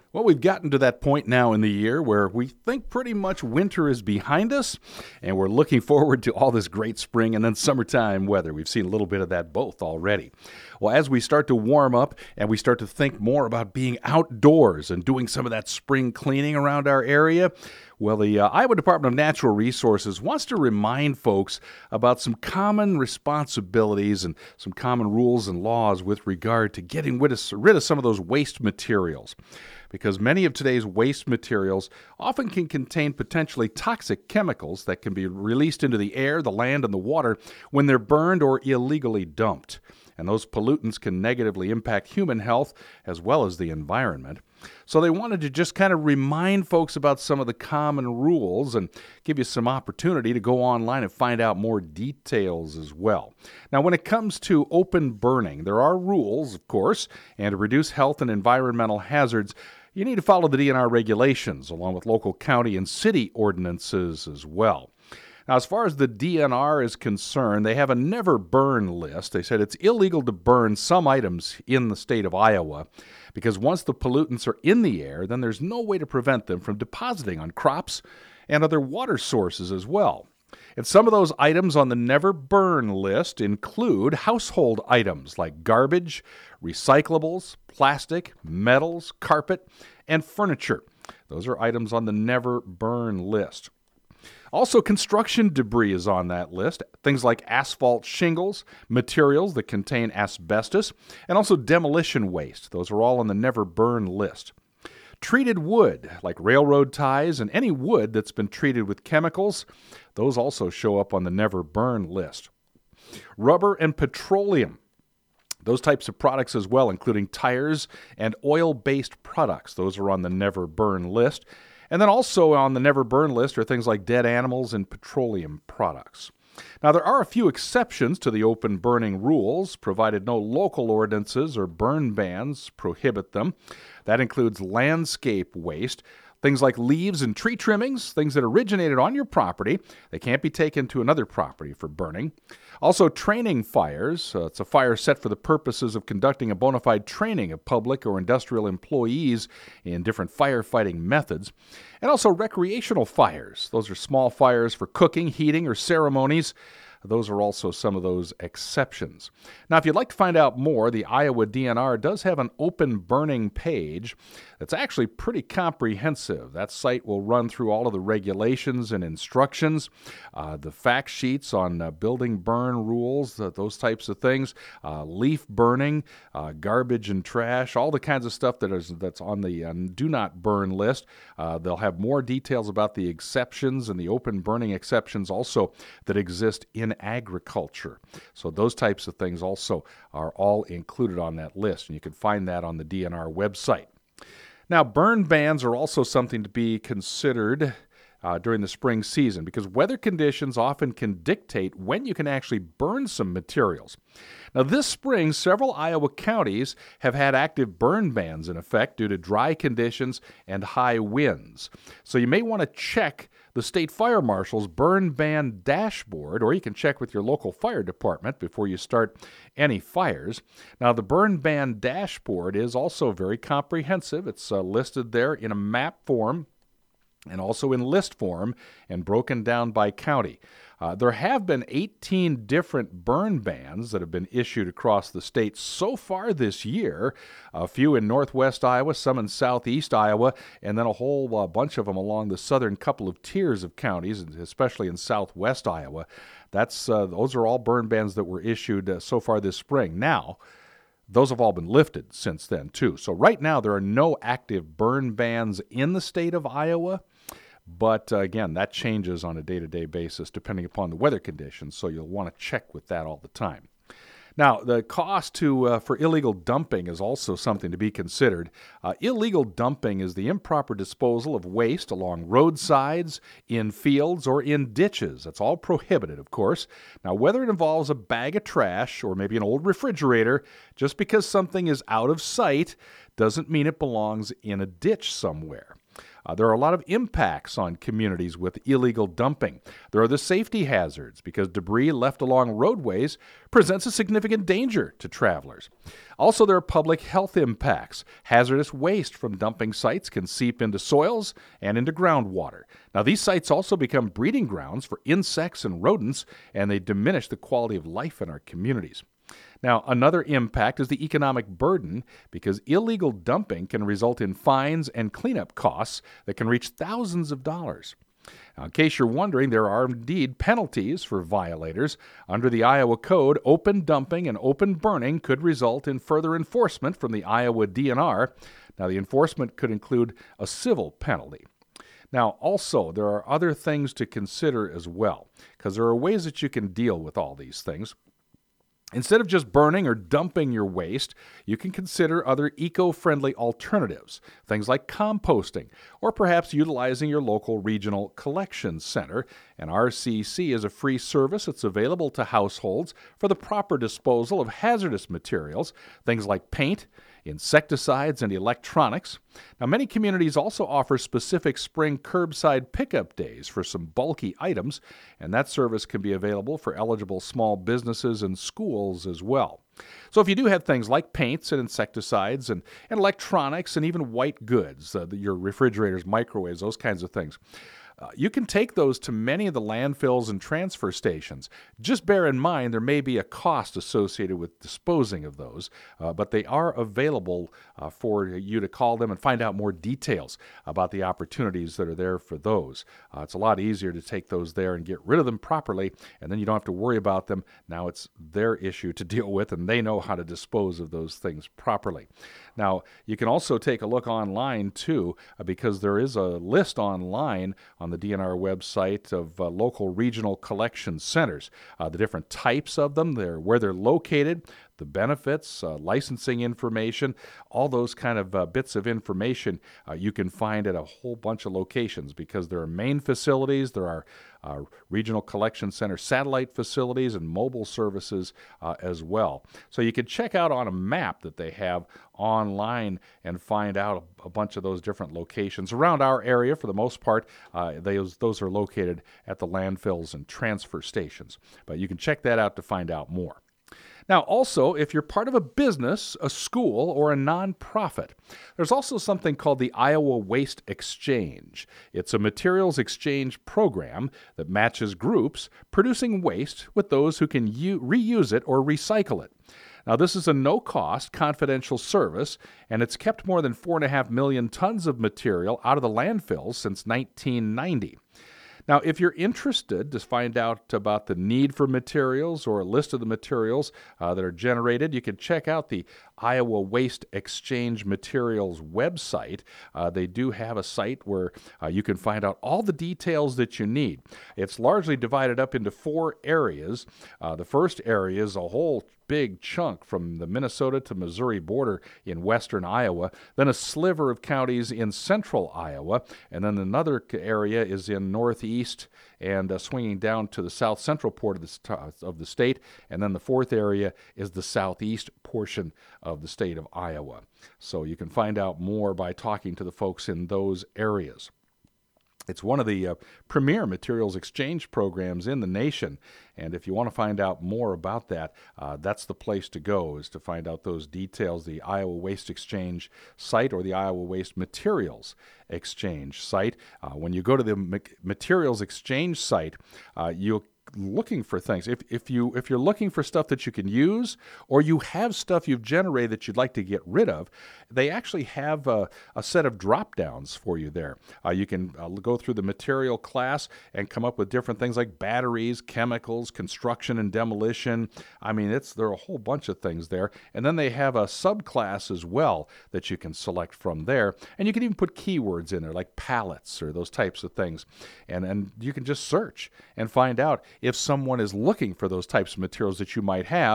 Well, we've gotten to that point now in the year where we think pretty much winter is behind us, and we're looking forward to all this great spring and then summertime weather. We've seen a little bit of that both already. Well, as we start to warm up and we start to think more about being outdoors and doing some of that spring cleaning around our area, well, the Iowa Department of Natural Resources wants to remind folks about some common responsibilities and some common rules and laws with regard to getting rid of some of those waste materials. Because many of today's waste materials often can contain potentially toxic chemicals that can be released into the air, the land, and the water when they're burned or illegally dumped. And those pollutants can negatively impact human health as well as the environment. So they wanted to just kind of remind folks about some of the common rules and give you some opportunity to go online and find out more details as well. Now, when it comes to open burning, there are rules, of course, and to reduce health and environmental hazards, you need to follow the DNR regulations along with local county and city ordinances as well. Now, as far as the DNR is concerned, they have a never burn list. They said it's illegal to burn some items in the state of Iowa because once the pollutants are in the air, then there's no way to prevent them from depositing on crops and other water sources as well. And some of those items on the never burn list include household items like garbage, recyclables, plastic, metals, carpet, and furniture. Those are items on the never burn list. Also, construction debris is on that list. Things like asphalt shingles, materials that contain asbestos, and also demolition waste. Those are all on the never burn list. Treated wood, like railroad ties and any wood that's been treated with chemicals, those also show up on the never burn list. Rubber and petroleum, those types of products as well, including tires and oil-based products. Those are on the never burn list. And then also on the never burn list are things like dead animals and petroleum products. Now, there are a few exceptions to the open burning rules, provided no local ordinances or burn bans prohibit them. That includes landscape waste, things like leaves and tree trimmings, things that originated on your property. They can't be taken to another property for burning. Also, training fires. It's a fire set for the purposes of conducting a bona fide training of public or industrial employees in different firefighting methods. And also recreational fires. Those are small fires for cooking, heating, or ceremonies. Those are also some of those exceptions. Now, if you'd like to find out more, the Iowa DNR does have an open burning page that's actually pretty comprehensive. That site will run through all of the regulations and instructions, the fact sheets on building burn rules, those types of things, leaf burning, garbage and trash, all the kinds of stuff that's on the do not burn list. They'll have more details about the exceptions and the open burning exceptions also that exist in agriculture. So those types of things also are all included on that list, and you can find that on the DNR website. Now, burn bans are also something to be considered during the spring season because weather conditions often can dictate when you can actually burn some materials. Now, this spring, several Iowa counties have had active burn bans in effect due to dry conditions and high winds. So you may want to check the state fire marshal's burn ban dashboard, or you can check with your local fire department before you start any fires. Now, the burn ban dashboard is also very comprehensive. It's listed there in a map form and also in list form and broken down by county. There have been 18 different burn bans that have been issued across the state so far this year, a few in northwest Iowa, some in southeast Iowa, and then a whole bunch of them along the southern couple of tiers of counties, especially in southwest Iowa. Those are all burn bans that were issued so far this spring. Now, those have all been lifted since then, too. So right now, there are no active burn bans in the state of Iowa. But again, that changes on a day-to-day basis depending upon the weather conditions, so you'll want to check with that all the time. Now, the cost for illegal dumping is also something to be considered. Illegal dumping is the improper disposal of waste along roadsides, in fields, or in ditches. That's all prohibited, of course. Now, whether it involves a bag of trash or maybe an old refrigerator, just because something is out of sight doesn't mean it belongs in a ditch somewhere. There are a lot of impacts on communities with illegal dumping. There are the safety hazards because debris left along roadways presents a significant danger to travelers. Also, there are public health impacts. Hazardous waste from dumping sites can seep into soils and into groundwater. Now, these sites also become breeding grounds for insects and rodents, and they diminish the quality of life in our communities. Now, another impact is the economic burden because illegal dumping can result in fines and cleanup costs that can reach thousands of dollars. Now, in case you're wondering, there are indeed penalties for violators. Under the Iowa Code, open dumping and open burning could result in further enforcement from the Iowa DNR. Now, the enforcement could include a civil penalty. Now, also, there are other things to consider as well, because there are ways that you can deal with all these things. Instead of just burning or dumping your waste, you can consider other eco-friendly alternatives, things like composting, or perhaps utilizing your local regional collection center. And RCC is a free service that's available to households for the proper disposal of hazardous materials, things like paint, insecticides, and electronics. Now, many communities also offer specific spring curbside pickup days for some bulky items, and that service can be available for eligible small businesses and schools as well. So if you do have things like paints and insecticides and electronics and even white goods, your refrigerators, microwaves, those kinds of things, you can take those to many of the landfills and transfer stations. Just bear in mind there may be a cost associated with disposing of those, but they are available for you to call them and find out more details about the opportunities that are there for those. It's a lot easier to take those there and get rid of them properly, and then you don't have to worry about them. Now it's their issue to deal with, and they know how to dispose of those things properly. Now, you can also take a look online, too, because there is a list online on the DNR website of local regional collection centers, the different types of them, where they're located, the benefits, licensing information, all those kind of bits of information you can find at a whole bunch of locations because there are main facilities, there are regional collection center satellite facilities and mobile services as well. So you can check out on a map that they have online and find out a bunch of those different locations. Around our area, for the most part, those are located at the landfills and transfer stations. But you can check that out to find out more. Now, also, if you're part of a business, a school, or a nonprofit, there's also something called the Iowa Waste Exchange. It's a materials exchange program that matches groups producing waste with those who can reuse it or recycle it. Now, this is a no-cost, confidential service, and it's kept more than 4.5 million tons of material out of the landfills since 1990. Now, if you're interested to find out about the need for materials or a list of the materials that are generated, you can check out the Iowa Waste Exchange Materials website. They do have a site where you can find out all the details that you need. It's largely divided up into 4 areas. The first area is a whole big chunk from the Minnesota to Missouri border in western Iowa, then a sliver of counties in central Iowa, and then another area is in northeast and swinging down to the south central part of the state, and then the fourth area is the southeast portion of the state of Iowa. So you can find out more by talking to the folks in those areas. It's one of the premier materials exchange programs in the nation, and if you want to find out more about that, that's the place to go, is to find out those details, the Iowa Waste Exchange site or the Iowa Waste Materials Exchange site. When you go to the Materials Exchange site, you'll looking for things. If you're looking for stuff that you can use, or you have stuff you've generated that you'd like to get rid of, they actually have a set of drop downs for you there. You can go through the material class and come up with different things like batteries, chemicals, construction and demolition. I mean, there are a whole bunch of things there. And then they have a subclass as well that you can select from there. And you can even put keywords in there like pallets or those types of things. And you can just search and find out if someone is looking for those types of materials that you might have,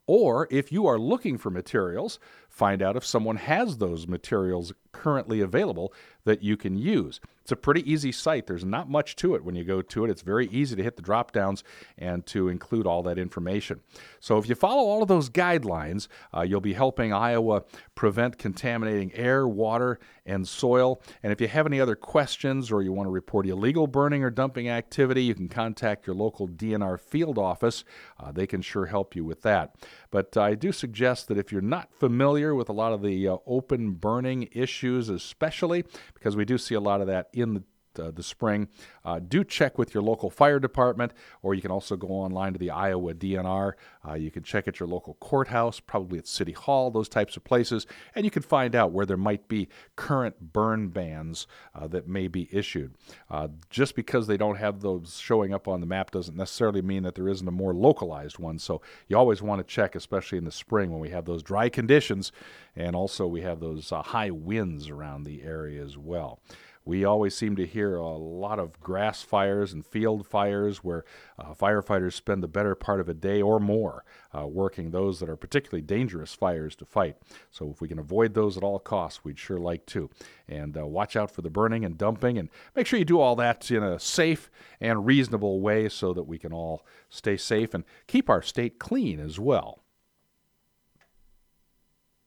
Or if you are looking for materials, find out if someone has those materials currently available that you can use. It's a pretty easy site. There's not much to it when you go to it. It's very easy to hit the drop downs and to include all that information. So if you follow all of those guidelines, you'll be helping Iowa prevent contaminating air, water, and soil. And if you have any other questions or you want to report illegal burning or dumping activity, you can contact your local DNR field office. They can sure help you with that. But I do suggest that if you're not familiar with a lot of the open burning issues, especially because we do see a lot of that in the spring, do check with your local fire department, or you can also go online to the Iowa DNR. You can check at your local courthouse, probably at City Hall, those types of places, and you can find out where there might be current burn bans that may be issued. Just because they don't have those showing up on the map doesn't necessarily mean that there isn't a more localized one, so you always want to check, especially in the spring when we have those dry conditions, and also we have those high winds around the area as well. We always seem to hear a lot of grass fires and field fires where firefighters spend the better part of a day or more working those that are particularly dangerous fires to fight. So if we can avoid those at all costs, we'd sure like to. And watch out for the burning and dumping, and make sure you do all that in a safe and reasonable way so that we can all stay safe and keep our state clean as well.